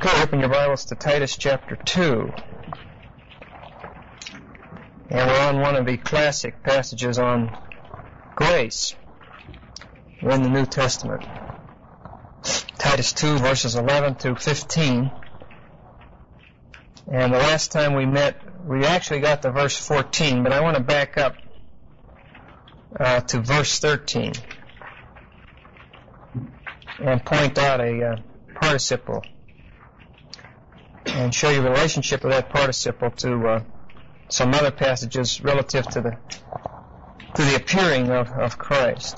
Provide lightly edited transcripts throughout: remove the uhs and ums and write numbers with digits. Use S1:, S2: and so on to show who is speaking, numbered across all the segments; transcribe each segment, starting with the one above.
S1: Okay, open your Bibles to Titus chapter 2. And we're on one of the classic passages on grace in the New Testament. Titus 2, verses 11 through 15. And the last time we met, we actually got to verse 14, but I want to back up to verse 13 and point out a participle and show you the relationship of that participle to some other passages relative to the appearing of Christ.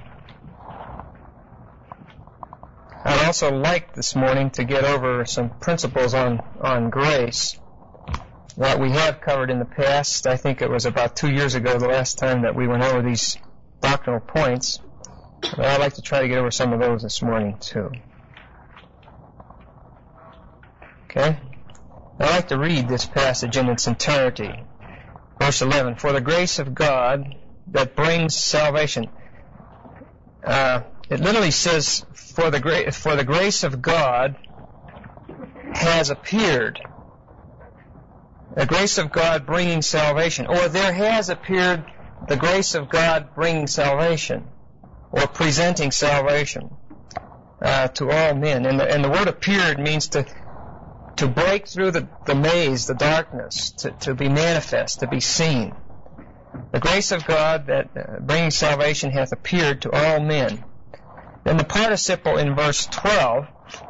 S1: I'd also like this morning to get over some principles on grace that we have covered in the past. I think it was about 2 years ago the last time that we went over these doctrinal points. But I'd like to try to get over some of those this morning too. Okay? I'd like to read this passage in its entirety. Verse 11, for the grace of God that brings salvation. It literally says, for the grace of God has appeared. The grace of God bringing salvation. Or there has appeared the grace of God bringing salvation. Or presenting salvation to all men. And the word appeared means to break through the maze, the darkness, to be manifest, to be seen. The grace of God that bringing salvation hath appeared to all men. Then the participle in verse 12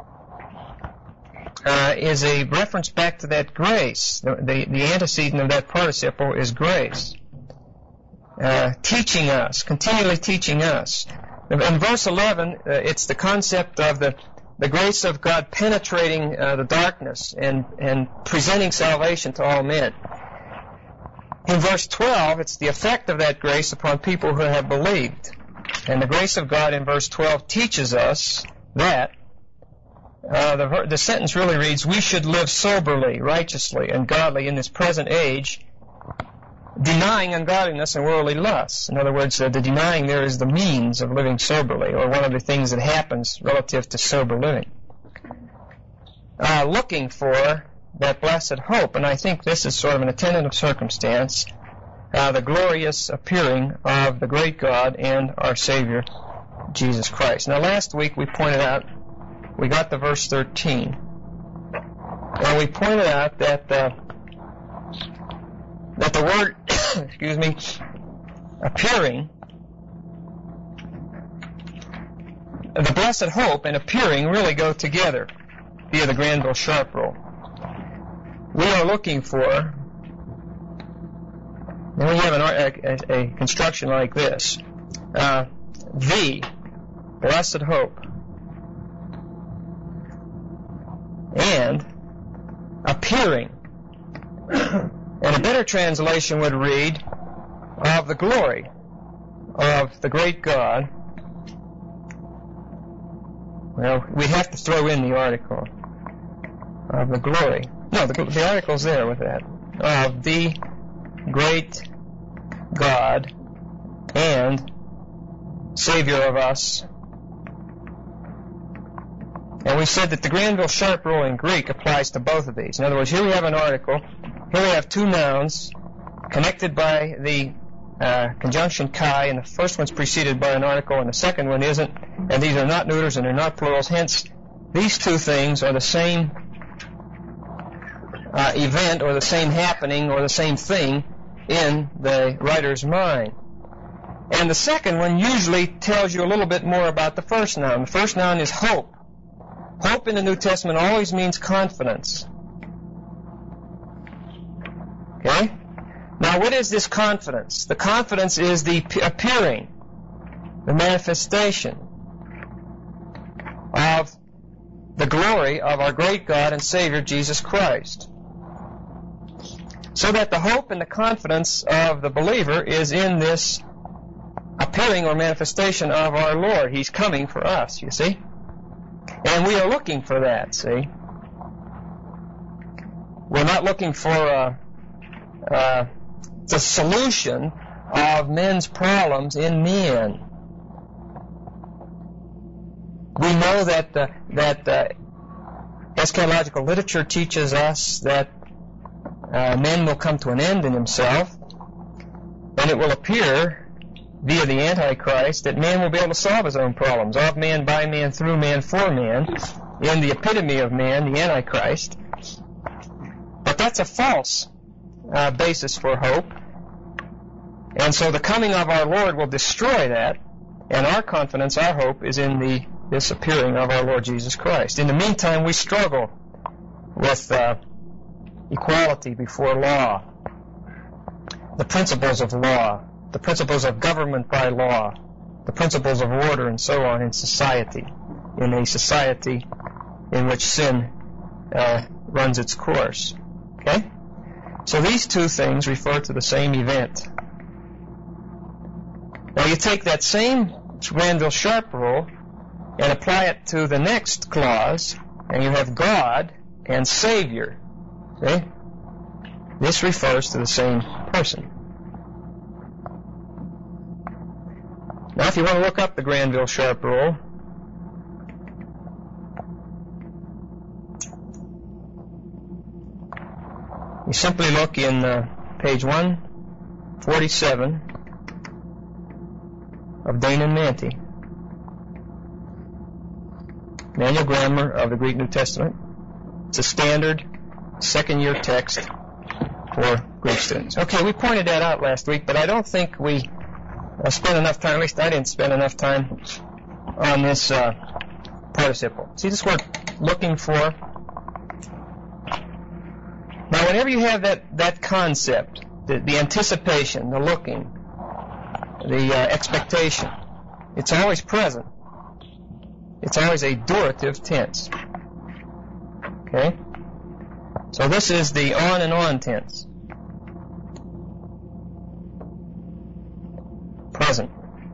S1: is a reference back to that grace. The antecedent of that participle is grace. Teaching us, continually teaching us. In verse 11, it's the concept of the grace of God penetrating the darkness and presenting salvation to all men. In verse 12, it's the effect of that grace upon people who have believed. And the grace of God in verse 12 teaches us that the sentence really reads, we should live soberly, righteously, and godly in this present age, denying ungodliness and worldly lusts. In other words, the denying there is the means of living soberly, or one of the things that happens relative to sober living. Looking for that blessed hope, and I think this is sort of an attendant of circumstance, the glorious appearing of the great God and our Savior, Jesus Christ. Now last week we pointed out, we got to verse 13, and we pointed out that the word, excuse me, appearing, the blessed hope and appearing really go together via the Granville Sharp rule. We are looking for, and we have a construction like this, the blessed hope and appearing. And a better translation would read, of the glory of the great God. Well, we have to throw in the article. Of the glory. No, the article's there with that. Of the great God and Savior of us. And we said that the Granville Sharp rule in Greek applies to both of these. In other words, here we have an article. Here we have two nouns connected by the conjunction kai, and the first one's preceded by an article and the second one isn't, and these are not neuters and they're not plurals. Hence, these two things are the same event or the same happening or the same thing in the writer's mind. And the second one usually tells you a little bit more about the first noun. The first noun is hope. Hope in the New Testament always means confidence. Okay? Now, what is this confidence? The confidence is the appearing, the manifestation of the glory of our great God and Savior, Jesus Christ. So that the hope and the confidence of the believer is in this appearing or manifestation of our Lord. He's coming for us, you see? And we are looking for that, see? We're not looking for the solution of men's problems in men. We know that Eschatological literature teaches us that man will come to an end in himself, and it will appear via the Antichrist that man will be able to solve his own problems, of man, by man, through man, for man, in the epitome of man, the Antichrist. But that's a false basis for hope. And so the coming of our Lord will destroy that, and our confidence, our hope, is in this appearing of our Lord Jesus Christ. In the meantime, we struggle with equality before law, the principles of law, the principles of government by law, the principles of order, and so on in society, in a society in which sin runs its course. Okay? So these two things refer to the same event. Now you take that same Granville-Sharp rule and apply it to the next clause, and you have God and Savior. See? This refers to the same person. Now if you want to look up the Granville-Sharp rule, you simply look in page 147 of Dane and Manty, Manual Grammar of the Greek New Testament. It's a standard second-year text for Greek students. Okay, we pointed that out last week, but I don't think we spent enough time, at least I didn't spend enough time on this participle. See this word, looking for? Now, whenever you have that concept, the anticipation, the looking, the expectation, it's always present. It's always a durative tense. Okay? So this is the on and on tense. Present.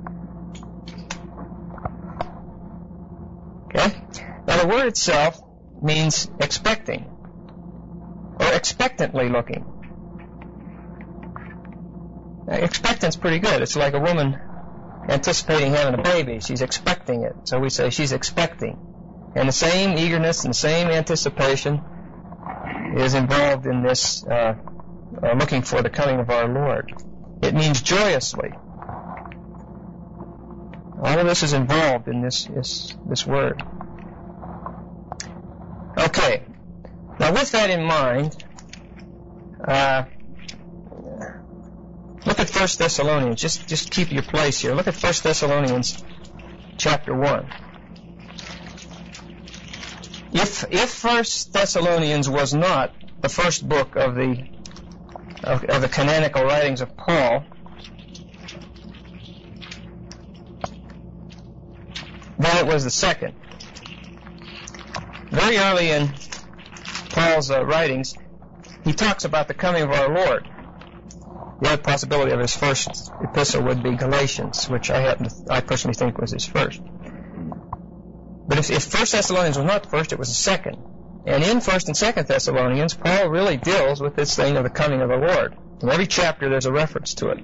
S1: Okay? Now the word itself means expecting, or expectantly looking. Now, expectant's pretty good. It's like a woman anticipating having a baby. She's expecting it. So we say she's expecting. And the same eagerness and the same anticipation is involved in this looking for the coming of our Lord. It means joyously. All of this is involved in this word. Okay. Now with that in mind, look at 1 Thessalonians. Just keep your place here. Look at 1 Thessalonians chapter 1. If 1 Thessalonians was not the first book of the canonical writings of Paul, then it was the second. Very early in Paul's writings, he talks about the coming of our Lord. The other possibility of his first epistle would be Galatians, which I personally think was his first. But if 1 Thessalonians was not the first, it was the second. And in 1 and 2 Thessalonians, Paul really deals with this thing of the coming of the Lord. In every chapter, there's a reference to it.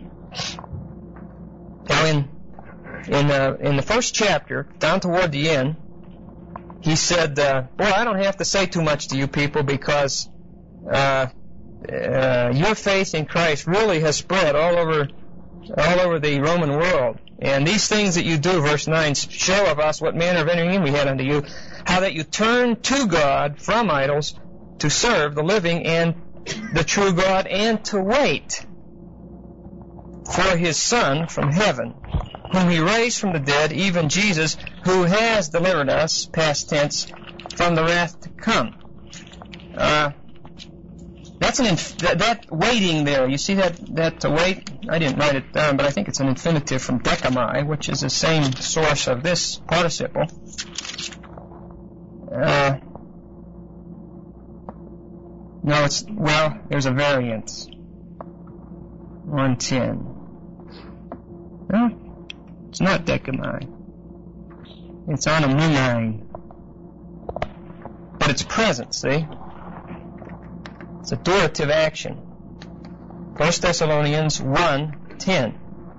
S1: Now, in the first chapter, down toward the end, he said, boy, I don't have to say too much to you people because your faith in Christ really has spread all over the Roman world. And these things that you do, verse 9, show of us what manner of entering in we had unto you, how that you turn to God from idols to serve the living and the true God, and to wait for His Son from heaven, whom He raised from the dead, even Jesus, who has delivered us, past tense, from the wrath to come. That's that waiting there. You see that wait? I didn't write it down, but I think it's an infinitive from dekami, which is the same source of this participle. No, there's a variant. 110. No, it's not dekami. It's on a munine. But it's present, see? It's a durative action. 1 Thessalonians 1:10.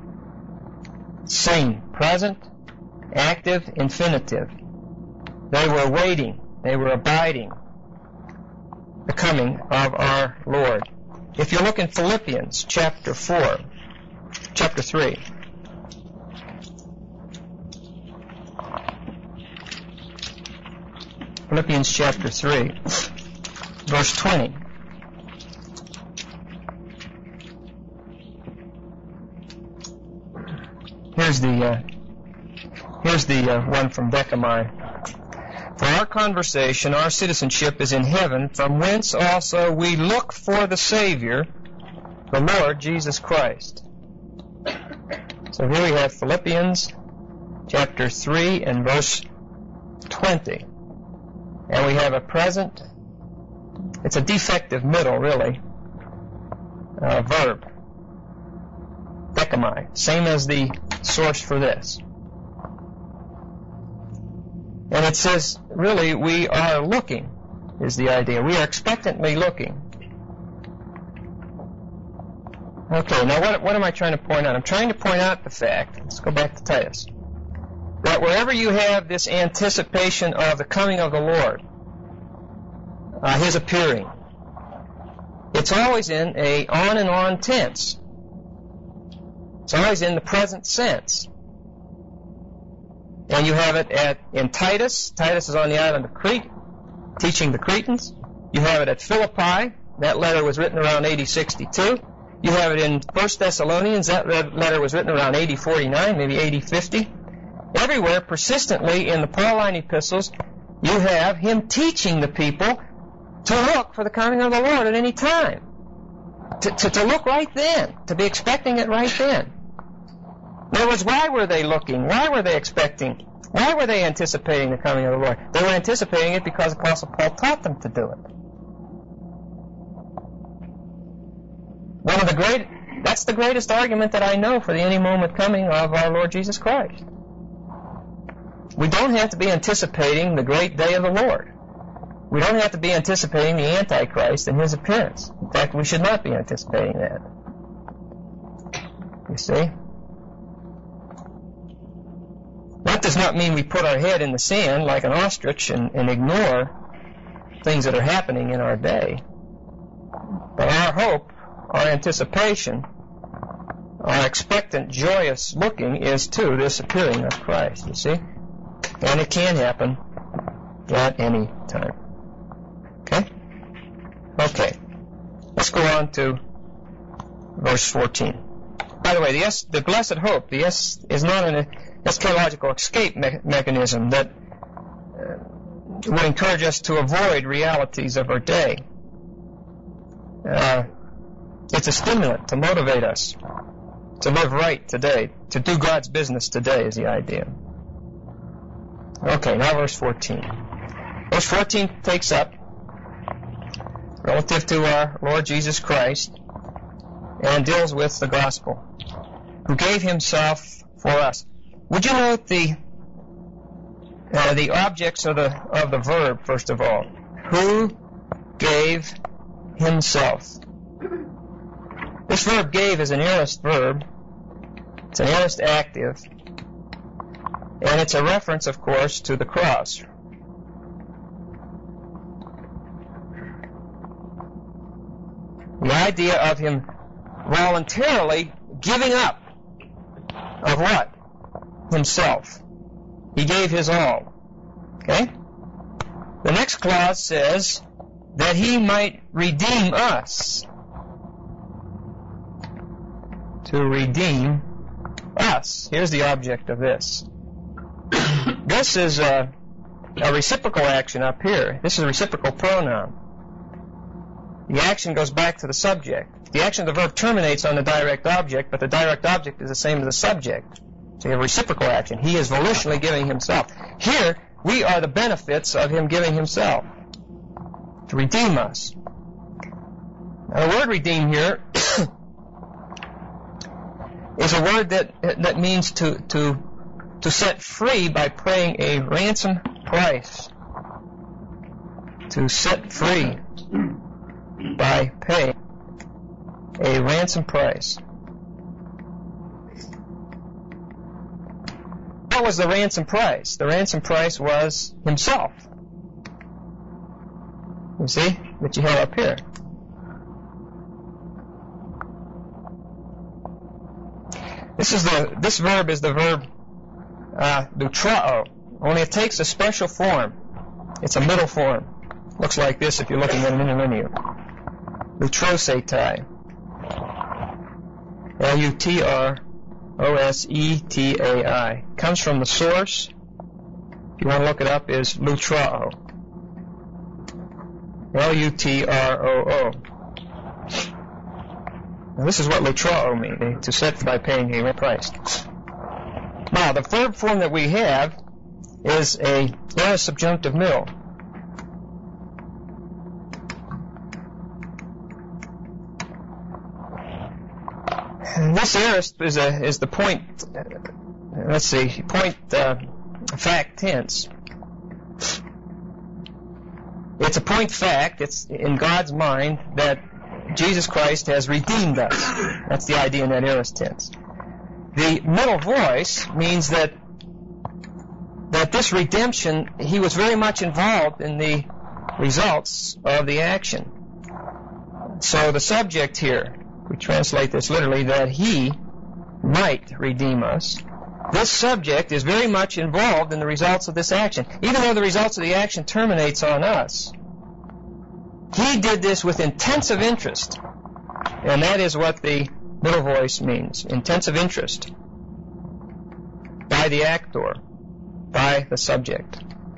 S1: Same. Present, active, infinitive. They were waiting. They were abiding. the coming of our Lord. If you look in Philippians chapter 3. Philippians chapter 3, verse 20. Here's the one from Decamai. For our conversation, our citizenship is in heaven, from whence also we look for the Savior, the Lord Jesus Christ. So here we have Philippians chapter 3 and verse 20. And we have a present, it's a defective middle, really, verb. Decamai, same as the source for this. And it says, really, we are looking, is the idea. We are expectantly looking. Okay, now what am I trying to point out? I'm trying to point out the fact, let's go back to Titus, that wherever you have this anticipation of the coming of the Lord, His appearing, it's always in a on and on tense. It's always in the present sense. And you have it in Titus. Titus is on the island of Crete, teaching the Cretans. You have it at Philippi. That letter was written around AD 62. You have it in 1 Thessalonians. That letter was written around AD 49, maybe AD 50. Everywhere, persistently, in the Pauline epistles, you have him teaching the people to look for the coming of the Lord at any time. To look right then. To be expecting it right then. In other words, why were they looking? Why were they expecting? Why were they anticipating the coming of the Lord? They were anticipating it because Apostle Paul taught them to do it. That's the greatest argument that I know for the any moment coming of our Lord Jesus Christ. We don't have to be anticipating the great day of the Lord. We don't have to be anticipating the Antichrist and his appearance. In fact, we should not be anticipating that. You see? That does not mean we put our head in the sand like an ostrich and ignore things that are happening in our day. But our hope, our anticipation, our expectant, joyous looking is to this appearing of Christ, you see? And it can happen at any time. Okay. Let's go on to verse 14. By the way, the blessed hope, the S is not an eschatological escape mechanism that would encourage us to avoid realities of our day. It's a stimulant to motivate us to live right today, to do God's business today is the idea. Okay, now verse 14. Verse 14 takes up relative to our Lord Jesus Christ and deals with the gospel, who gave himself for us. Would you note the objects of the verb, first of all? Who gave himself? This verb gave is an aorist verb. It's an aorist active. And it's a reference, of course, to the cross. The idea of him voluntarily giving up of what? Himself. He gave his all. Okay? The next clause says that he might redeem us. To redeem us. Here's the object of this. This is a reciprocal action up here. This is a reciprocal pronoun. The action goes back to the subject. The action of the verb terminates on the direct object, but the direct object is the same as the subject. So you have reciprocal action. He is volitionally giving himself. Here, we are the benefits of him giving himself to redeem us. Now, the word redeem here is a word that means to set free by paying a ransom price. To set free by paying a ransom price. What was the ransom price? The ransom price was himself. You see? That you have up here. This verb is the verb lutrao, only it takes a special form. It's a middle form. Looks like this if you're looking at an interlinear. Lutrosetai. Lutrosetai. Comes from the source, if you want to look it up, is lutrao. Lutroo. Now, this is what lutrao means, to set by paying a price. Now, the verb form that we have is a aorist subjunctive middle. And this aorist is the point, fact tense. It's a point fact. It's in God's mind that Jesus Christ has redeemed us. That's the idea in that aorist tense. The middle voice means that this redemption, he was very much involved in the results of the action. So the subject here, we translate this literally, that he might redeem us. This subject is very much involved in the results of this action. Even though the results of the action terminates on us, he did this with intensive interest. And that is what the middle voice means. Intensive interest. By the actor. By the subject.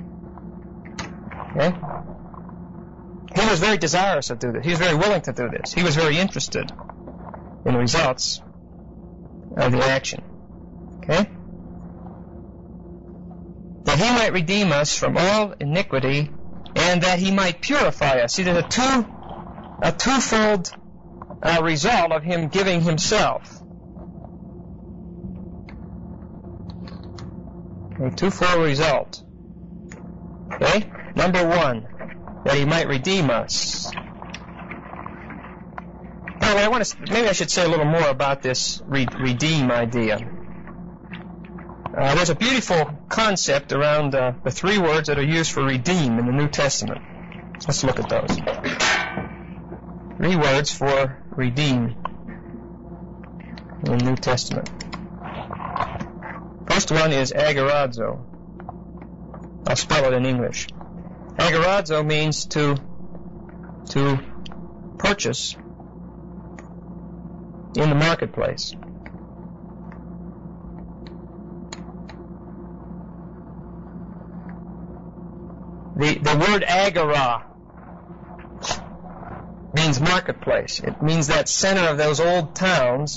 S1: Okay? He was very desirous to do this. He was very willing to do this. He was very interested in the results of the action. Okay? That he might redeem us from all iniquity, and that he might purify us. See, there's a twofold result of him giving himself. A twofold result. Okay? Number one, that he might redeem us. Now, maybe I should say a little more about this redeem idea. There's a beautiful concept around the three words that are used for redeem in the New Testament. Let's look at those. Three words for redeem in the New Testament. First one is agorazo. I'll spell it in English. Agorazo means to purchase in the marketplace. The word agora means marketplace. It means that center of those old towns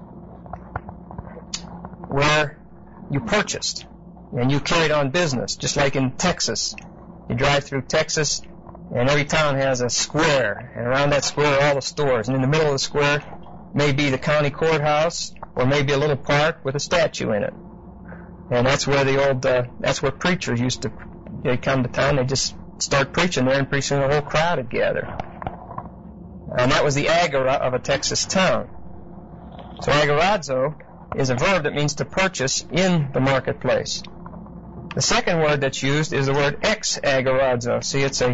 S1: where you purchased and you carried on business, just like in Texas. You drive through Texas and every town has a square, and around that square are all the stores, and in the middle of the square may be the county courthouse or maybe a little park with a statue in it. And that's where that's where preachers used to, they come to town, they just start preaching there, and pretty soon the whole crowd would gather. And that was the agora of a Texas town. So agorazo is a verb that means to purchase in the marketplace. The second word that's used is the word ex-agorazo. See, it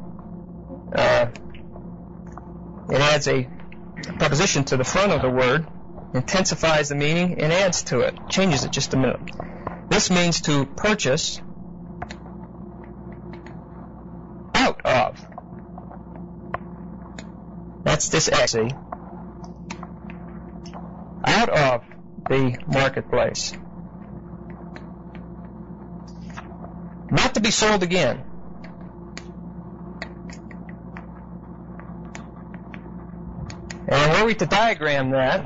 S1: adds a preposition to the front of the word, intensifies the meaning, and adds to it, changes it just a minute. This means to purchase out of. That's this ex. Out of the marketplace. Not to be sold again. And were we to diagram that,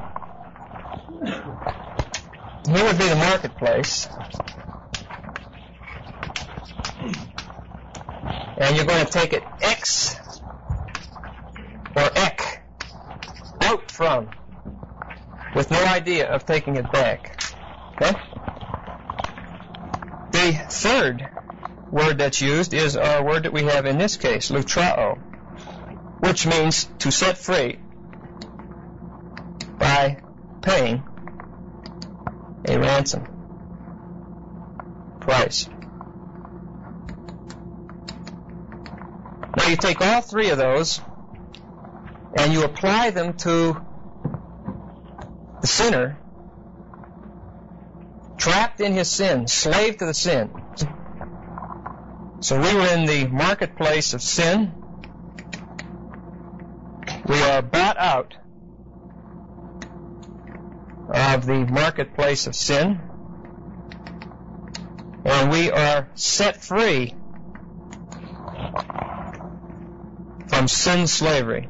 S1: here would be the marketplace. And you're going to take it X or ek, out from, with no idea of taking it back. Okay? The third word that's used is our word that we have in this case, lutrao, which means to set free by paying a ransom price. Now you take all three of those and you apply them to the sinner, trapped in his sin, slave to the sin. So we were in the marketplace of sin. We are bought out of the marketplace of sin, and we are set free from sin slavery.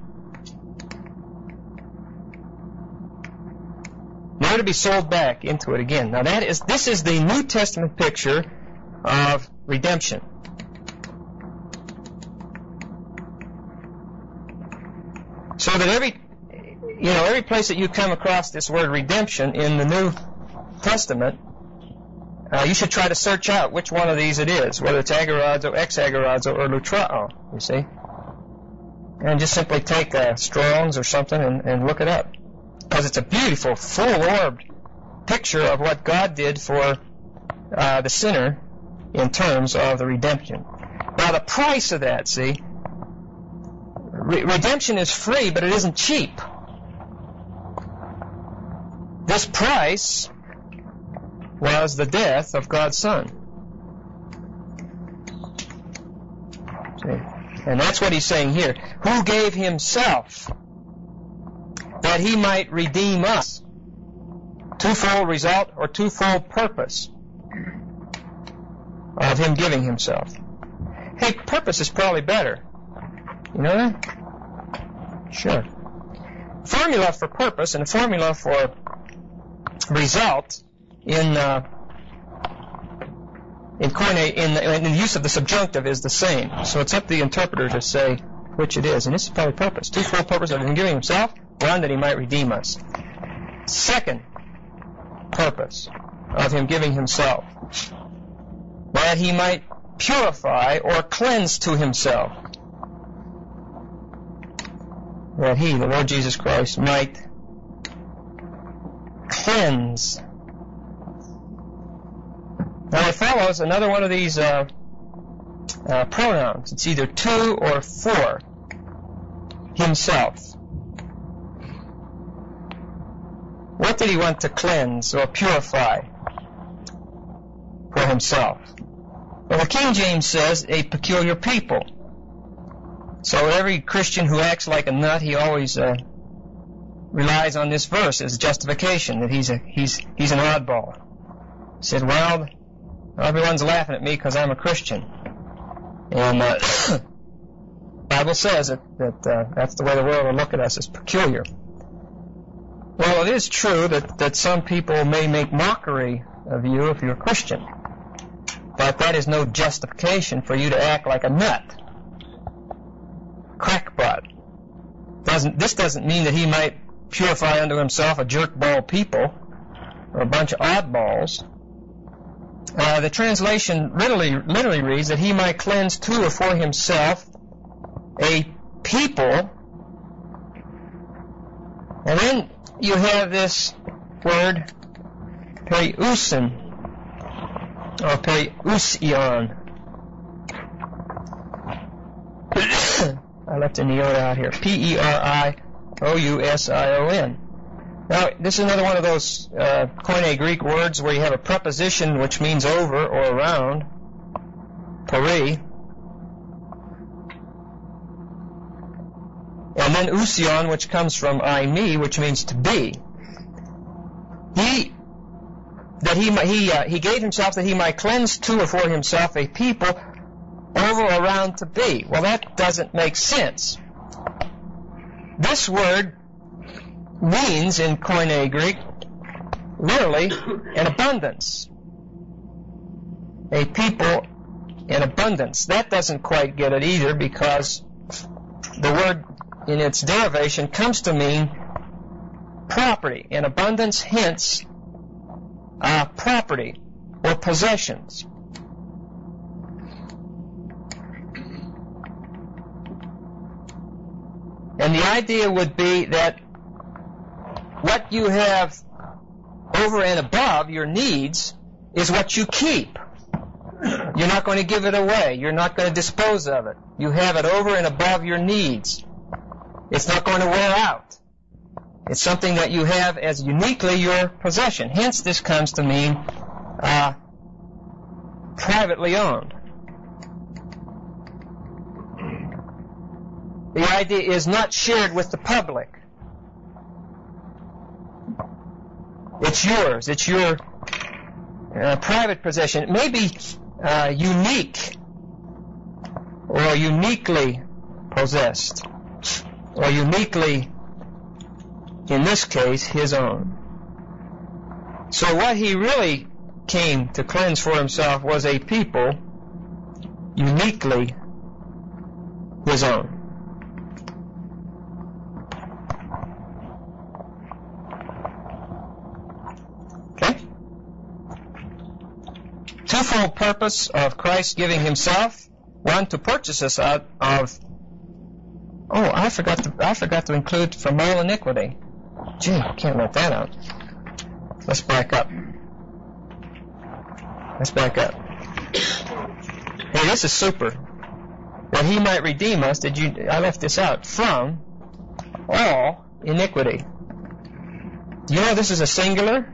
S1: Never to be sold back into it again. Now this is the New Testament picture of redemption. So that every place that you come across this word redemption in the New Testament, you should try to search out which one of these it is, whether it's agorazo, ex-agorazo, or lutrao, you see. And just simply take Strong's or something and look it up. Because it's a beautiful, full-orbed picture of what God did for the sinner in terms of the redemption. Now the price of that, see, redemption is free, but it isn't cheap. This price was the death of God's Son. See? And that's what he's saying here. Who gave himself that he might redeem us? Twofold result or twofold purpose of him giving himself. Hey, purpose is probably better. You know that? Sure. Formula for purpose and a formula for result in the use of the subjunctive is the same. So it's up to the interpreter to say which it is. And this is probably purpose. Twofold purpose of him giving himself. One, that he might redeem us. Second purpose of him giving himself, that he might purify or cleanse to himself. That he, the Lord Jesus Christ, might cleanse. Now it follows another one of these pronouns. It's either to or for himself. What did he want to cleanse or purify for himself? Well, the King James says a peculiar people. So every Christian who acts like a nut, he always relies on this verse as justification, that he's an oddball. He said, well, everyone's laughing at me because I'm a Christian. And the Bible says that that's the way the world will look at us, as peculiar. Well, it is true that some people may make mockery of you if you're a Christian. But that is no justification for you to act like a nut. Crackpot. This doesn't mean that he might purify unto himself a jerkball people or a bunch of oddballs. The translation literally reads that he might cleanse to or for himself a people. And then you have this word periousin or periousion. I left an iota out here. P-E-R-I-O-U-S-I-O-N. Now, this is another one of those Koine Greek words where you have a preposition which means over or around, peri, and then ousion, which comes from I, me, which means to be. He gave himself that he might cleanse to or for himself a people over or around to be. Well, that doesn't make sense. This word means, in Koine Greek, literally, an abundance. A people in abundance. That doesn't quite get it either, because the word in its derivation comes to mean property. In abundance, hence, property or possessions. And the idea would be that what you have over and above your needs is what you keep. You're not going to give it away. You're not going to dispose of it. You have it over and above your needs. It's not going to wear out. It's something that you have as uniquely your possession. Hence, this comes to mean privately owned. The idea is not shared with the public. It's yours. It's your private possession. It may be unique or uniquely possessed or uniquely, in this case, his own. So what he really came to cleanse for himself was a people uniquely his own. Twofold purpose of Christ giving himself. One, to purchase us out of... Oh, I forgot to include from all iniquity. Gee, I can't let that out. Let's back up. Hey, this is super. That he might redeem us. I left this out. From all iniquity. Do you know this is a singular?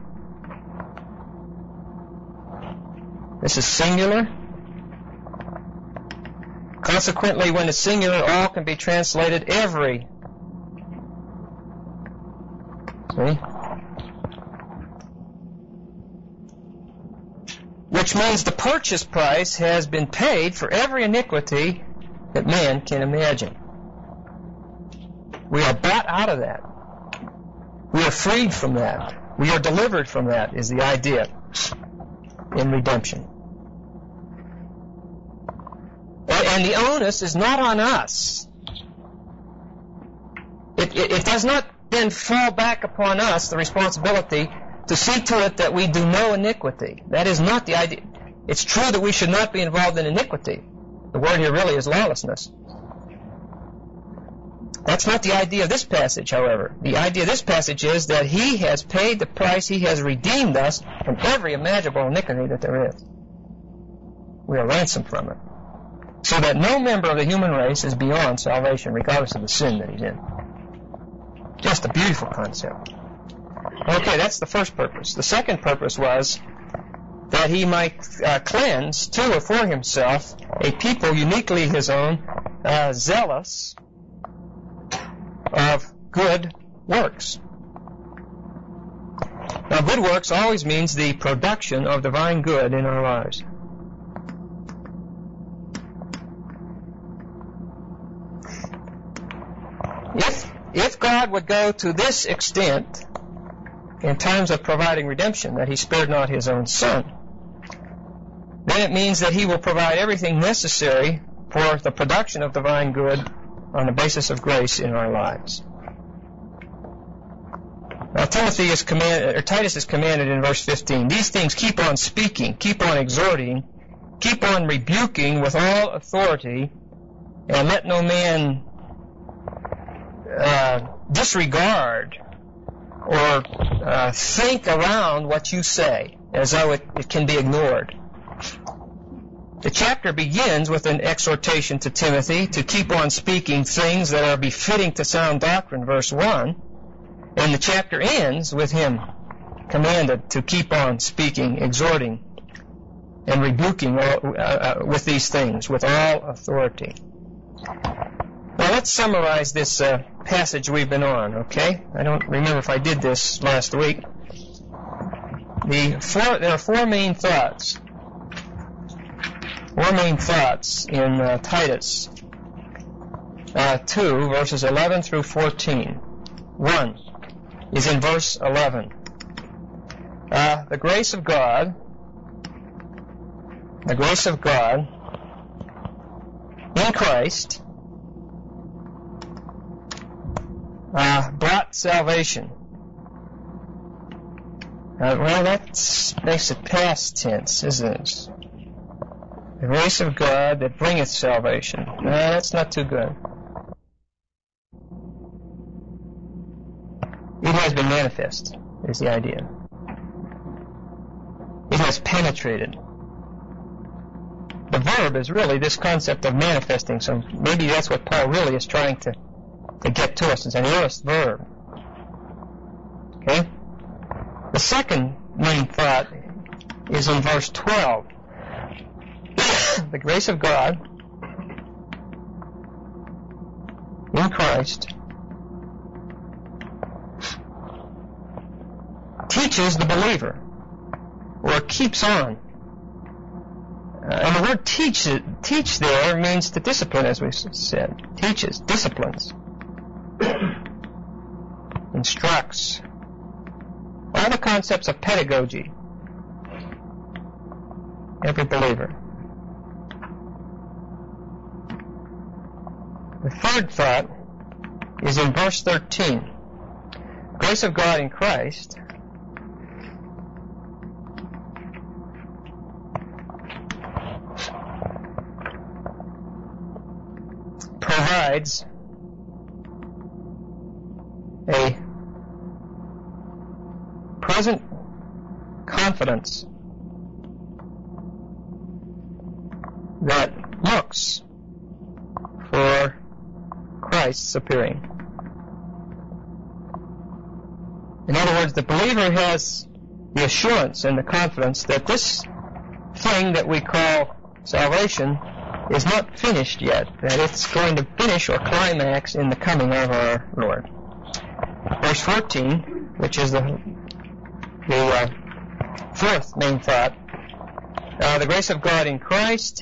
S1: This is singular. Consequently, when it's singular, all can be translated every. See? Which means the purchase price has been paid for every iniquity that man can imagine. We are bought out of that. We are freed from that. We are delivered from that, is the idea in redemption. And the onus is not on us. It does not then fall back upon us, the responsibility, to see to it that we do no iniquity. That is not the idea. It's true that we should not be involved in iniquity. The word here really is lawlessness. That's not the idea of this passage, however. The idea of this passage is that he has paid the price, he has redeemed us from every imaginable iniquity that there is. We are ransomed from it. So that no member of the human race is beyond salvation, regardless of the sin that he's in. Just a beautiful concept. Okay, that's the first purpose. The second purpose was that he might cleanse to or for himself a people uniquely his own, zealous of good works. Now, good works always means the production of divine good in our lives. If God would go to this extent in terms of providing redemption, that he spared not his own son, then it means that he will provide everything necessary for the production of divine good on the basis of grace in our lives. Now, Titus is commanded in verse 15, these things keep on speaking, keep on exhorting, keep on rebuking with all authority, and let no man disregard or think around what you say as though it can be ignored. The chapter begins with an exhortation to Timothy to keep on speaking things that are befitting to sound doctrine, verse 1, and the chapter ends with him commanded to keep on speaking, exhorting, and rebuking with these things, with all authority. Now let's summarize this passage we've been on, okay? I don't remember if I did this last week. There are four main thoughts. Four main thoughts in Titus 2, verses 11 through 14. One is in verse 11. The grace of God in Christ brought salvation. Well, that makes it past tense, isn't it? The grace of God that bringeth salvation. No, that's not too good. It has been manifest, is the idea. It has penetrated. the verb is really this concept of manifesting. So maybe that's what Paul really is trying to get to us. It's an aorist verb. Okay? The second main thought is in verse 12. The grace of God in Christ teaches the believer, or keeps on. And the word teach there means to discipline, as we said. Teaches, disciplines, instructs. All the concepts of pedagogy. Every believer. The third thought is in verse 13. Grace of God in Christ provides a present confidence that looks for Christ's appearing. In other words, the believer has the assurance and the confidence that this thing that we call salvation is not finished yet, that it's going to finish or climax in the coming of our Lord. Verse 14, which is the fourth main thought, the grace of God in Christ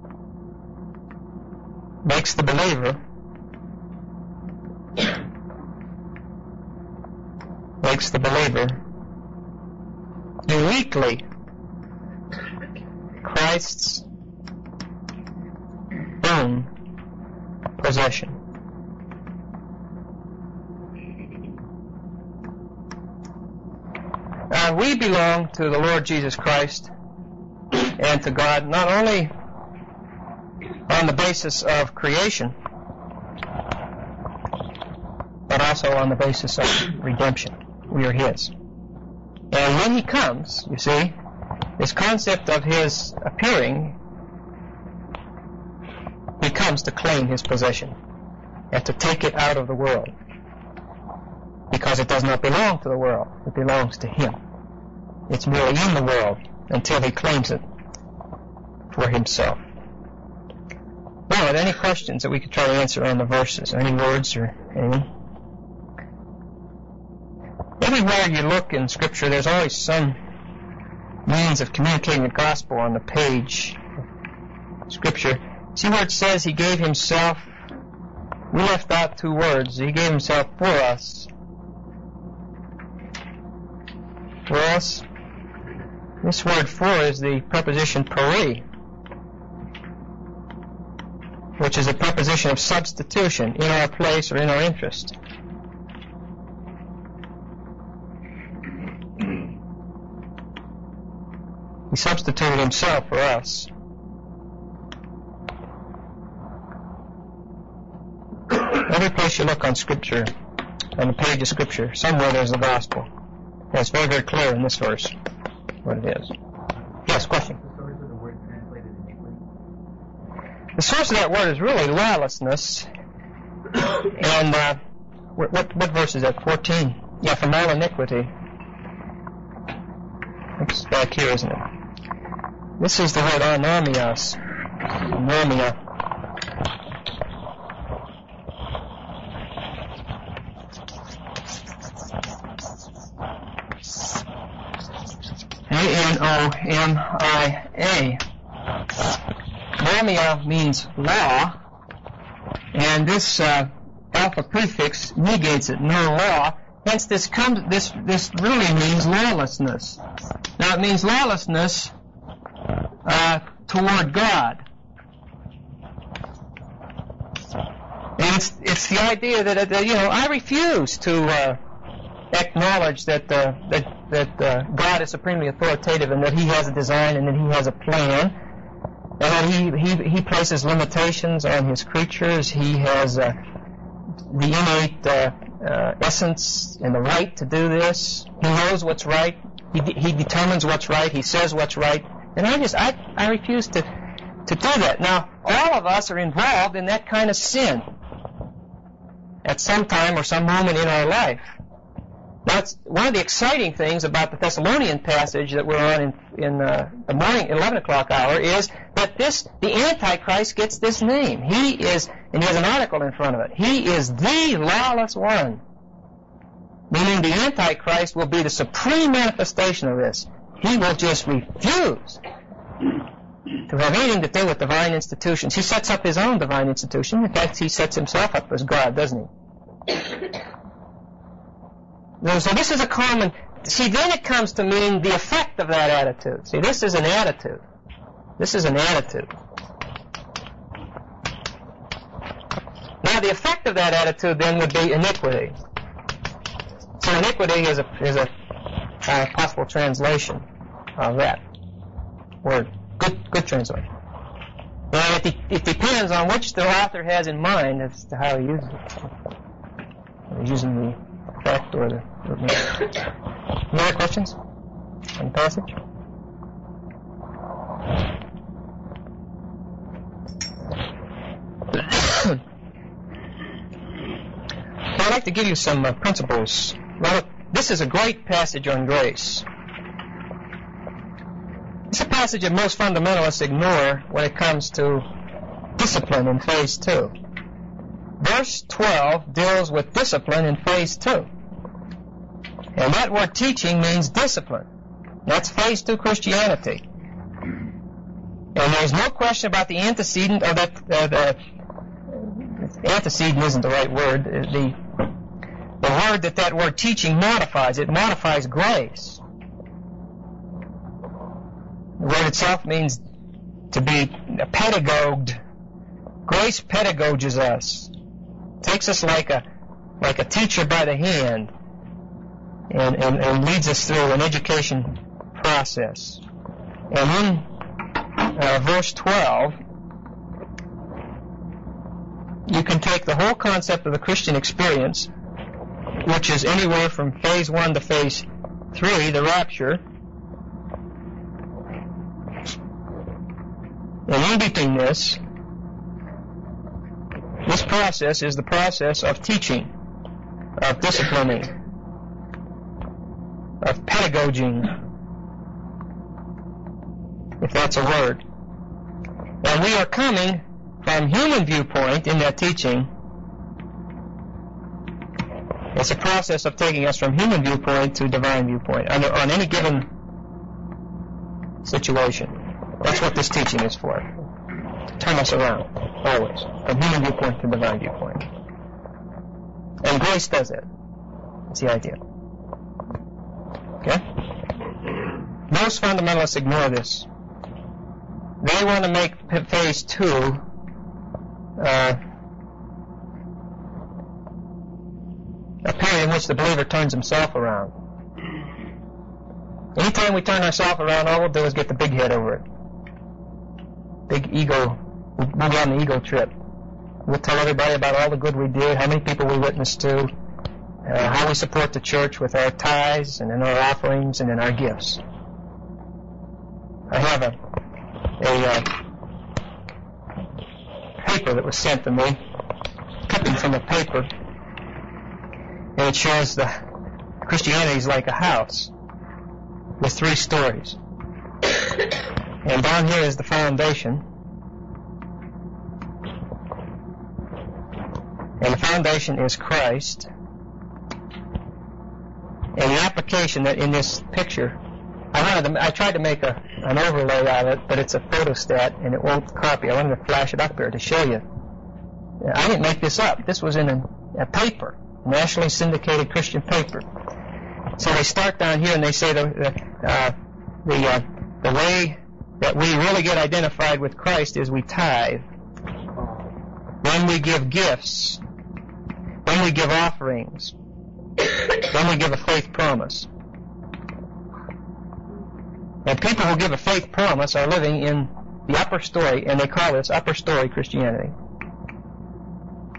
S1: makes the believer uniquely Christ's own possession. We belong to the Lord Jesus Christ and to God not only on the basis of creation, but also on the basis of redemption. We are His. And when He comes, you see, this concept of His appearing, He comes to claim His possession and to take it out of the world, because it does not belong to the world. It belongs to Him. It's merely in the world until He claims it for Himself. Now, are there any questions that we could try to answer on the verses? Any words or anything? Everywhere you look in Scripture, there's always some means of communicating the gospel on the page of Scripture. See where it says He gave Himself? We left out two words. He gave Himself for us. For us. This word for is the preposition peri, which is a preposition of substitution, in our place or in our interest. He substituted Himself for us. Every place you look on Scripture, on the page of Scripture, somewhere there's the gospel. And it's very, very clear in this verse what it is. Yes, question? The source of that word is really lawlessness. And what verse is that? 14. Yeah, from all iniquity. It's back here, isn't it? This is the word anomios. Anomia. A-N-O-M-I-A. Anomia means law, and this alpha prefix negates it, no law. Hence, this really means lawlessness. Now, it means lawlessness toward God. And it's the idea that I refuse to acknowledge that God is supremely authoritative and that He has a design and that He has a plan, and that He places limitations on His creatures. He has the innate essence and the right to do this. He knows what's right. He determines what's right. He says what's right. And I refuse to to do that. Now, all of us are involved in that kind of sin at some time or some moment in our life. That's one of the exciting things about the Thessalonian passage that we're on in the morning, 11 o'clock hour, is that the Antichrist gets this name. He is, and he has an article in front of it, he is the lawless one. Meaning the Antichrist will be the supreme manifestation of this. He will just refuse to have anything to do with divine institutions. He sets up his own divine institution. In fact, he sets himself up as God, doesn't he? So this is a common... See, then it comes to mean the effect of that attitude. See, this is an attitude. This is an attitude. Now, the effect of that attitude then would be iniquity. So iniquity is a possible translation of that word. Good translation. And it depends on which the author has in mind as to how he uses it. He's using the effect or the... Any other questions on the passage? I'd like to give you some principles. Well, this is a great passage on grace. It's a passage that most fundamentalists ignore when it comes to discipline in phase 2. Verse 12 deals with discipline in phase 2. And that word teaching means discipline. That's phase 2 Christianity. And there's no question about the antecedent, or that antecedent isn't the right word. The word that word teaching modifies. It modifies grace. The word itself means to be pedagogued. Grace pedagoges us. Takes us like a teacher by the hand and leads us through an education process. And in verse 12, you can take the whole concept of the Christian experience, which is anywhere from phase 1 to phase 3, the rapture, and in between this process is the process of teaching, of disciplining, of pedagoging, if that's a word. And we are coming from human viewpoint in that teaching. It's a process of taking us from human viewpoint to divine viewpoint on any given situation. That's what this teaching is for. To turn us around, always, from human viewpoint to divine viewpoint. And grace does it. That's the idea. Okay? Most fundamentalists ignore this. They want to make phase 2 a period in which the believer turns himself around. Anytime we turn ourselves around, all we'll do is get the big head over it. Big ego. We'll go on the ego trip. We'll tell everybody about all the good we did, how many people we witnessed to, how we support the church with our tithes and in our offerings and in our gifts. I have a paper that was sent to me, clipping from a paper, and it shows the Christianity is like a house with 3 stories. And down here is the foundation. And the foundation is Christ. And the application that in this picture, I tried to make an overlay of it, but it's a photostat and it won't copy. I wanted to flash it up here to show you. I didn't make this up. This was in a paper, nationally syndicated Christian paper. So they start down here and they say the way that we really get identified with Christ is we tithe. Then we give gifts. Then we give offerings. Then we give a faith promise. And people who give a faith promise are living in the upper story, and they call this upper story Christianity.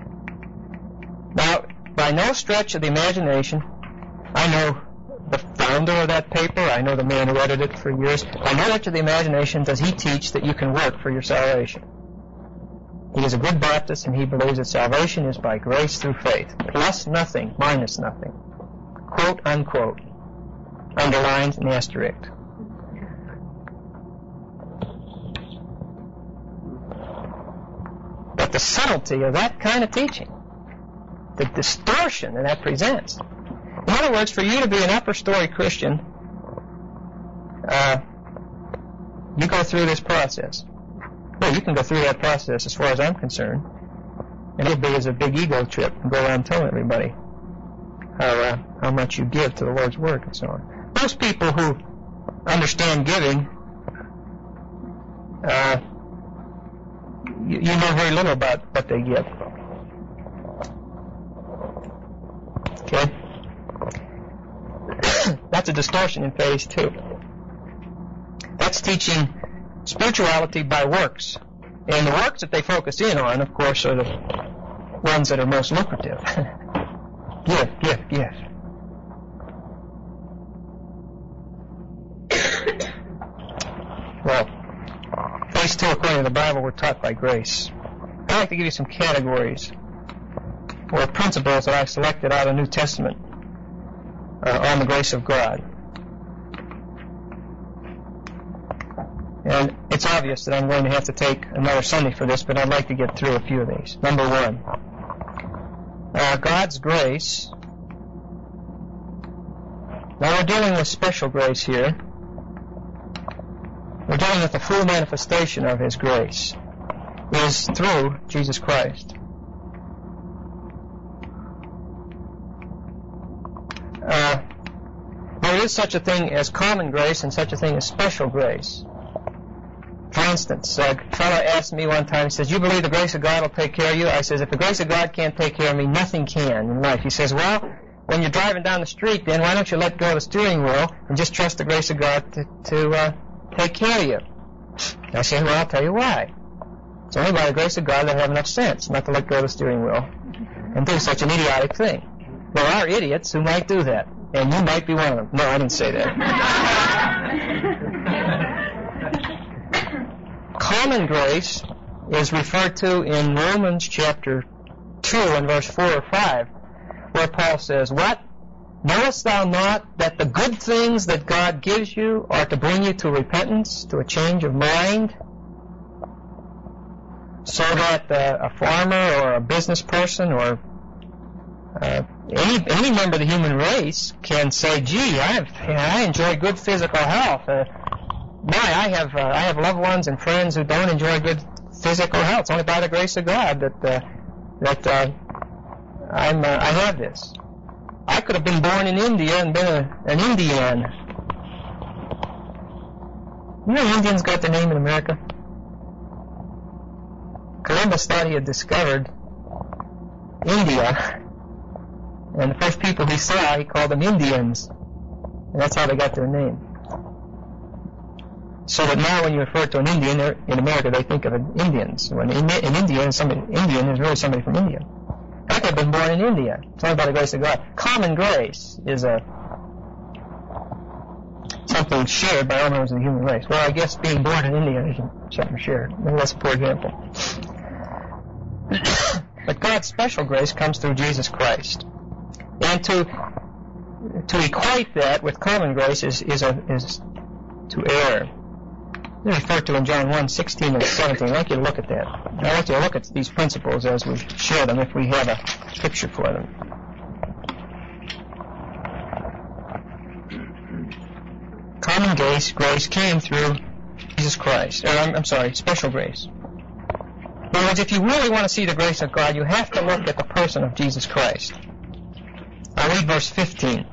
S1: Now, by no stretch of the imagination, I know the founder of that paper. I know the man who edited it for years. By no stretch of the imagination does he teach that you can work for your salvation. He is a good Baptist, and he believes that salvation is by grace through faith, plus nothing, minus nothing. Quote, unquote, underlined and asterisk. But the subtlety of that kind of teaching, the distortion that presents. In other words, for you to be an upper story Christian, you go through this process. Well, you can go through that process as far as I'm concerned, and it'll be as a big ego trip and go around telling everybody how much you give to the Lord's work and so on. Most people who understand giving, you know very little about what they give. Okay? That's a distortion in phase 2. That's teaching spirituality by works. And the works that they focus in on, of course, are the ones that are most lucrative. Give. Well, phase 2, according to the Bible, we're taught by grace. I'd like to give you some categories or principles that I've selected out of the New Testament on the grace of God. And it's obvious that I'm going to have to take another Sunday for this, but I'd like to get through a few of these. Number 1, God's grace. Now we're dealing with special grace here. We're dealing with the full manifestation of His grace is through Jesus Christ. There is such a thing as common grace and such a thing as special grace. For instance, a fellow asked me one time, he says, "You believe the grace of God will take care of you?" I says, "If the grace of God can't take care of me, nothing can in life." He says, "Well, when you're driving down the street, then why don't you let go of the steering wheel and just trust the grace of God to take care of you?" I said, "Well, I'll tell you why. It's only by the grace of God that I have enough sense not to let go of the steering wheel and do such an idiotic thing. There are idiots who might do that, and you might be one of them." No, I didn't say that. Common grace is referred to in Romans chapter 2 and verse 4 or 5, where Paul says, "What? Knowest thou not that the good things that God gives you are to bring you to repentance, to a change of mind, so that a farmer or a business person or any member of the human race can say, gee, I enjoy good physical health. I have loved ones and friends who don't enjoy good physical health. It's only by the grace of God that I have this. I could have been born in India and been an Indian. You know Indians got their name in America? Columbus thought he had discovered India, and the first people he saw, he called them Indians, and that's how they got their name. So that now when you refer to an Indian in America, they think of Indians. When in India, Indian is really somebody from India. I could have been born in India. It's only by the grace of God. Common grace is something shared by all members of the human race. Well, I guess being born in India isn't something shared. Maybe that's a poor example. But God's special grace comes through Jesus Christ. And to equate that with common grace is to err. They're referred to in John 1:16 and 17. I'd like you to look at that. I'd like you to look at these principles as we share them, if we have a scripture for them. Common grace came through Jesus Christ. Special grace. In other words, if you really want to see the grace of God, you have to look at the person of Jesus Christ. I'll read verse 15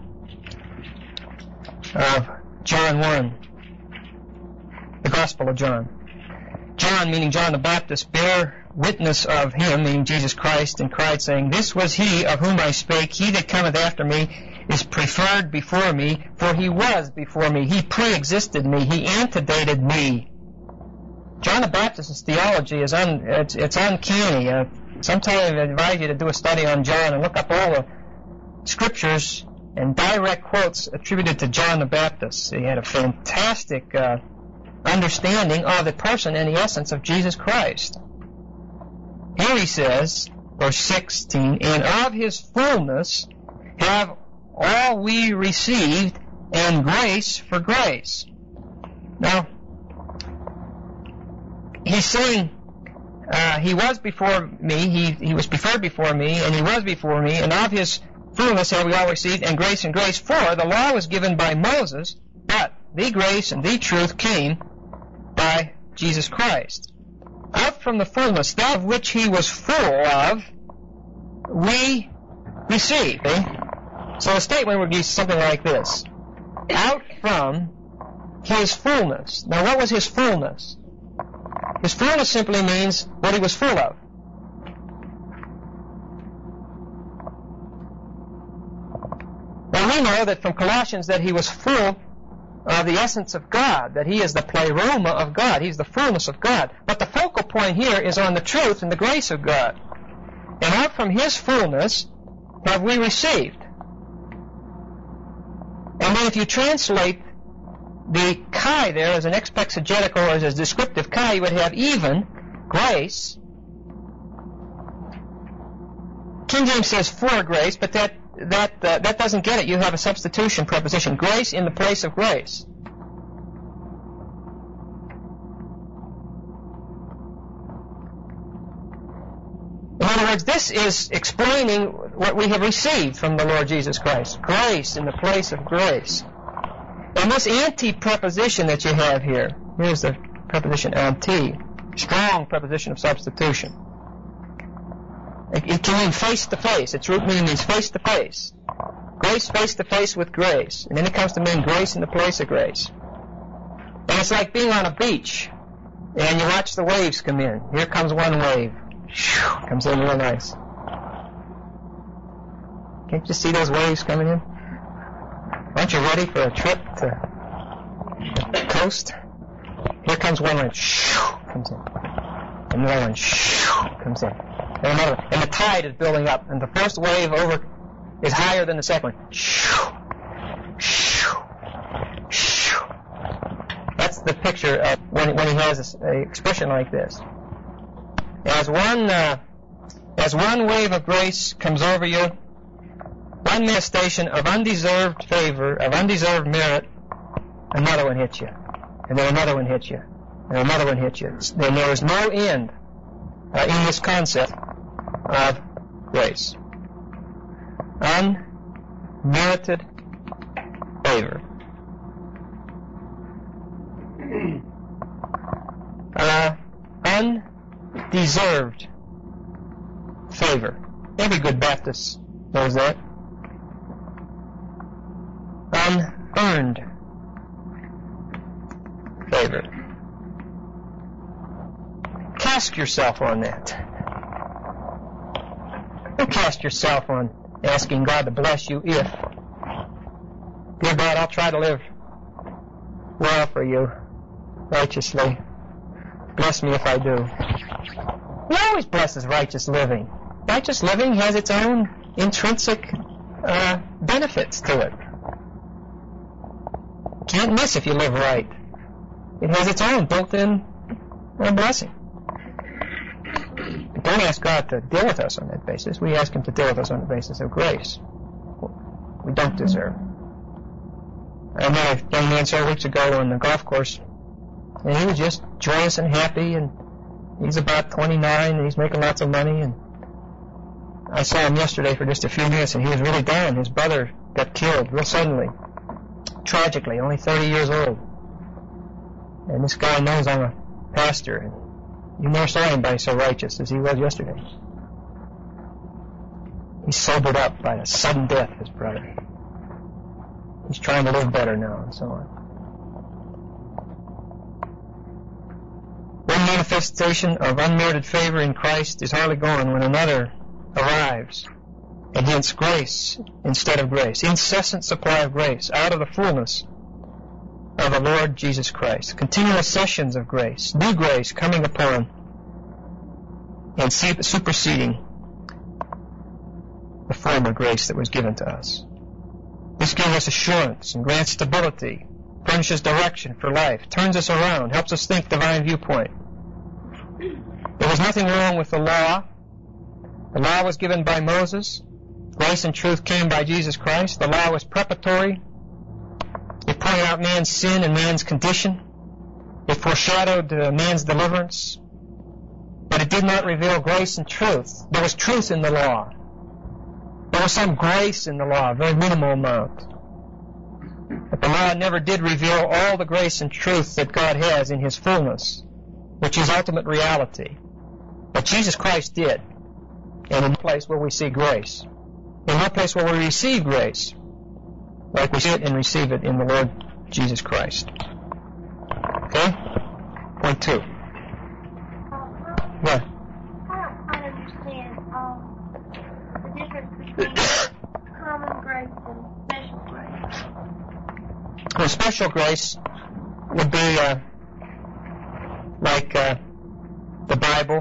S1: of John 1. The Gospel of John. John, meaning John the Baptist, bare witness of him, meaning Jesus Christ, and cried, saying, "This was he of whom I spake. He that cometh after me is preferred before me, for he was before me. He pre-existed me. He antedated me." John the Baptist's theology is it's uncanny. Sometime I advise you to do a study on John and look up all the scriptures and direct quotes attributed to John the Baptist. He had a fantastic understanding of the person and the essence of Jesus Christ. Here he says, verse 16, and of his fullness have all we received, and grace for grace. Now, he's saying, he was before me, he was preferred before me, and he was before me, and of his fullness have we all received, and grace. For the law was given by Moses, but the grace and the truth came by Jesus Christ. Out from the fullness, that of which he was full of, we receive. So a statement would be something like this. Out from his fullness. Now what was his fullness? His fullness simply means what he was full of. Now we know that from Colossians that he was full of the essence of God, that he is the pleroma of God. He's the fullness of God. But the focal point here is on the truth and the grace of God. And out from his fullness have we received. And then if you translate the chi there as an exegetical or as a descriptive chi, you would have even grace. King James says for grace, but that doesn't get it. You have a substitution preposition. Grace in the place of grace. In other words, this is explaining what we have received from the Lord Jesus Christ. Grace in the place of grace. And this anti-preposition that you have here, here's the preposition anti, strong preposition of substitution. It can mean face-to-face. Its root meaning means face-to-face. Grace face-to-face with grace. And then it comes to mean grace in the place of grace. And it's like being on a beach, and you watch the waves come in. Here comes one wave. Comes in real nice. Can't you see those waves coming in? Aren't you ready for a trip to the coast? Here comes one wave. Comes in. Another one. Comes in. And another one. And the tide is building up. And the first wave over is higher than the second one. That's the picture of when he has an expression like this. As one wave of grace comes over you, one manifestation of undeserved favor, of undeserved merit, another one hits you. And then another one hits you. And another one hits you. Then there is no end in this concept of grace. Unmerited favor. Undeserved favor. Every good Baptist knows that. Unearned favor. Cast yourself on that. Don't cast yourself on asking God to bless you if, dear God, I'll try to live well for you, righteously. Bless me if I do. He always blesses righteous living. Righteous living has its own intrinsic benefits to it. Can't miss if you live right. It has its own built-in blessing. But don't ask God to deal with us on that basis. We ask Him to deal with us on the basis of grace. We don't deserve. I met a young man several weeks ago on the golf course, and he was just joyous and happy, and he's about 29, and he's making lots of money, and I saw him yesterday for just a few minutes, and he was really down. His brother got killed real suddenly, tragically, only 30 years old. And this guy knows I'm a pastor, and you never saw anybody so righteous as he was yesterday. He's sobered up by the sudden death of his brother. He's trying to live better now, and so on. One manifestation of unmerited favor in Christ is hardly gone when another arrives. Against grace instead of grace. Incessant supply of grace out of the fullness of the Lord Jesus Christ. Continual sessions of grace. New grace coming upon and superseding the former grace that was given to us. This gives us assurance and grants stability, furnishes direction for life, turns us around, helps us think divine viewpoint. There was nothing wrong with the law. The law was given by Moses. Grace and truth came by Jesus Christ. The law was preparatory. It pointed out man's sin and man's condition. It foreshadowed man's deliverance. But it did not reveal grace and truth. There was truth in the law. There was some grace in the law, a very minimal amount. But the law never did reveal all the grace and truth that God has in His fullness, which is ultimate reality. But Jesus Christ did. And in a place where we see grace. In no place where we receive grace, like we see it and receive it in the Lord Jesus Christ. Okay? Point 2. What?
S2: I don't understand the difference between common grace and special grace.
S1: Well, special grace would be like the Bible,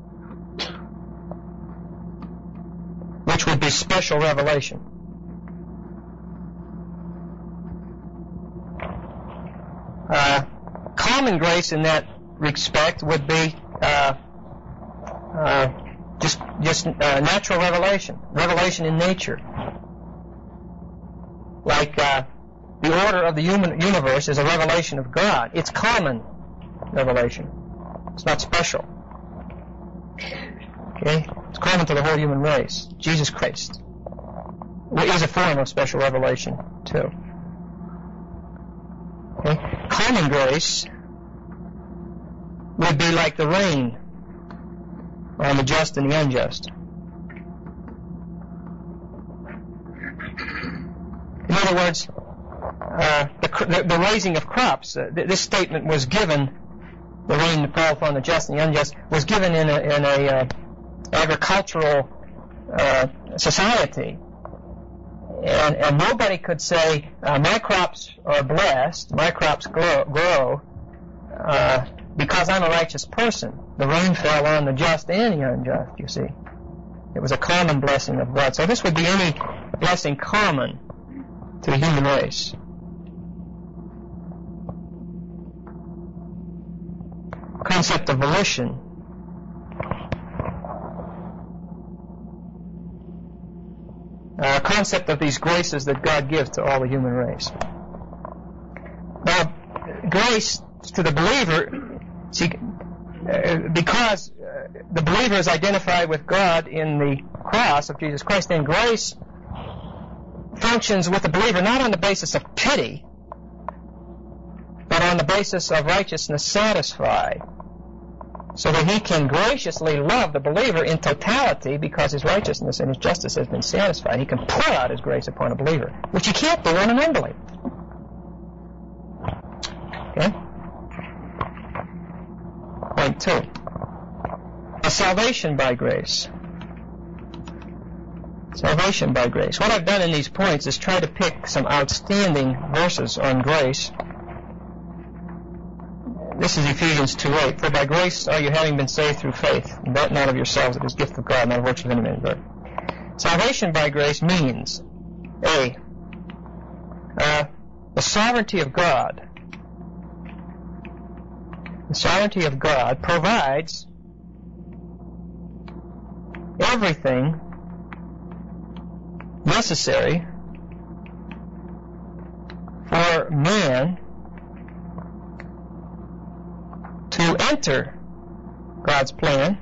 S1: which would be special revelation. Common grace in that respect would be just natural revelation in nature. Like the order of the universe is a revelation of God. It's common revelation. It's not special. Okay? It's common to the whole human race. Jesus Christ is a form of special revelation, too. Okay? Common grace would be like the rain on the just and the unjust. In other words, the raising of crops, this statement was given, the rain that fell upon the just and the unjust, was given in a agricultural society. And nobody could say, my crops are blessed, my crops grow because I'm a righteous person. The rain fell on the just and the unjust, you see. It was a common blessing of God. So this would be any blessing common to the human race. Concept of volition. Concept of these graces that God gives to all the human race. Now, grace to the believer, see, because the believer is identified with God in the cross of Jesus Christ, then grace functions with the believer not on the basis of pity, but on the basis of righteousness satisfied, so that he can graciously love the believer in totality because his righteousness and his justice has been satisfied. He can pour out his grace upon a believer, which he can't do on an unbeliever. Okay? Point 2. Salvation by grace. Salvation by grace. What I've done in these points is try to pick some outstanding verses on grace. This is Ephesians 2:8. For by grace are you having been saved through faith, and that not of yourselves, it is gift of God, not of works of any man. But salvation by grace means, A, the sovereignty of God. The sovereignty of God provides everything necessary for man to enter God's plan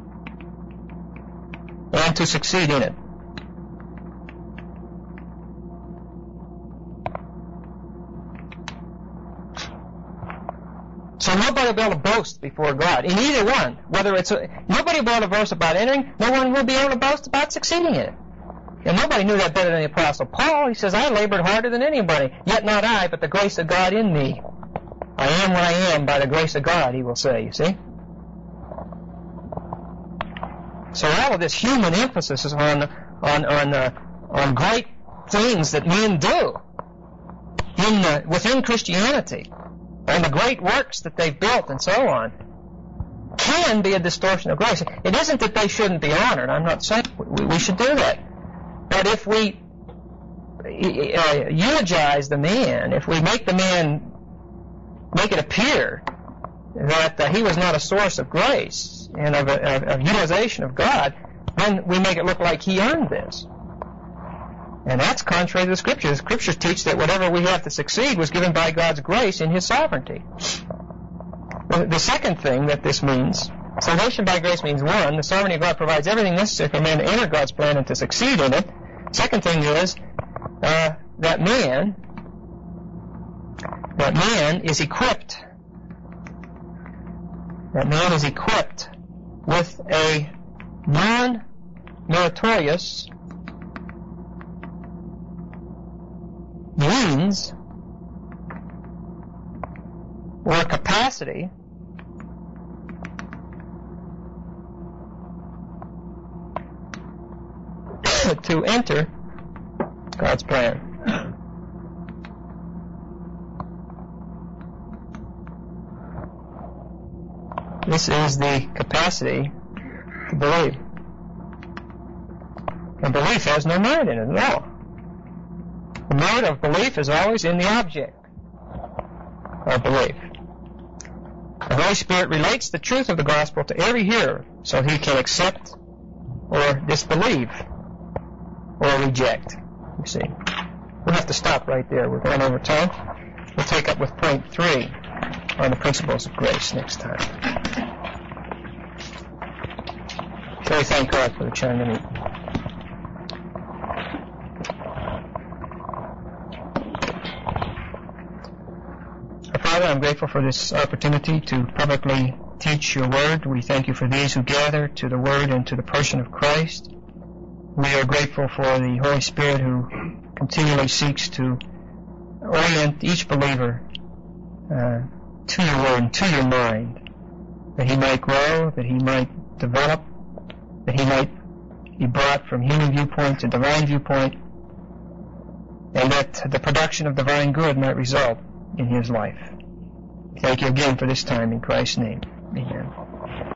S1: and to succeed in it. So nobody will be able to boast before God in either one. Nobody will be able to boast about entering. No one will be able to boast about succeeding in it. And nobody knew that better than the Apostle Paul. He says, I labored harder than anybody, yet not I, but the grace of God in me. I am what I am by the grace of God, he will say, you see. So all of this human emphasis is on great things that men do within Christianity, and the great works that they've built and so on, can be a distortion of grace. It isn't that they shouldn't be honored. I'm not saying we should do that. But if we eulogize the man, if we make it appear that he was not a source of grace and of utilization of God, then we make it look like he earned this. And that's contrary to the Scriptures. The Scriptures teach that whatever we have to succeed was given by God's grace in His sovereignty. The second thing that this means, salvation by grace means, one, the sovereignty of God provides everything necessary for man to enter God's plan and to succeed in it. Second thing is that man is equipped. That man is equipped with a non-meritorious means or capacity to enter God's plan. This is the capacity to believe. And belief has no merit in it at all. The merit of belief is always in the object of belief. The Holy Spirit relates the truth of the gospel to every hearer so he can accept or disbelieve or reject. You see. We'll have to stop right there. We're going over time. We'll take up with point 3 on the principles of grace next time. So we thank God for the time to meet. Father, I'm grateful for this opportunity to publicly teach your word. We thank you for these who gather to the word and to the person of Christ. We are grateful for the Holy Spirit who continually seeks to orient each believer to your word and to your mind, that he might grow, that he might develop, that he might be brought from human viewpoint to divine viewpoint, and that the production of divine good might result in his life. Thank you again for this time in Christ's name. Amen.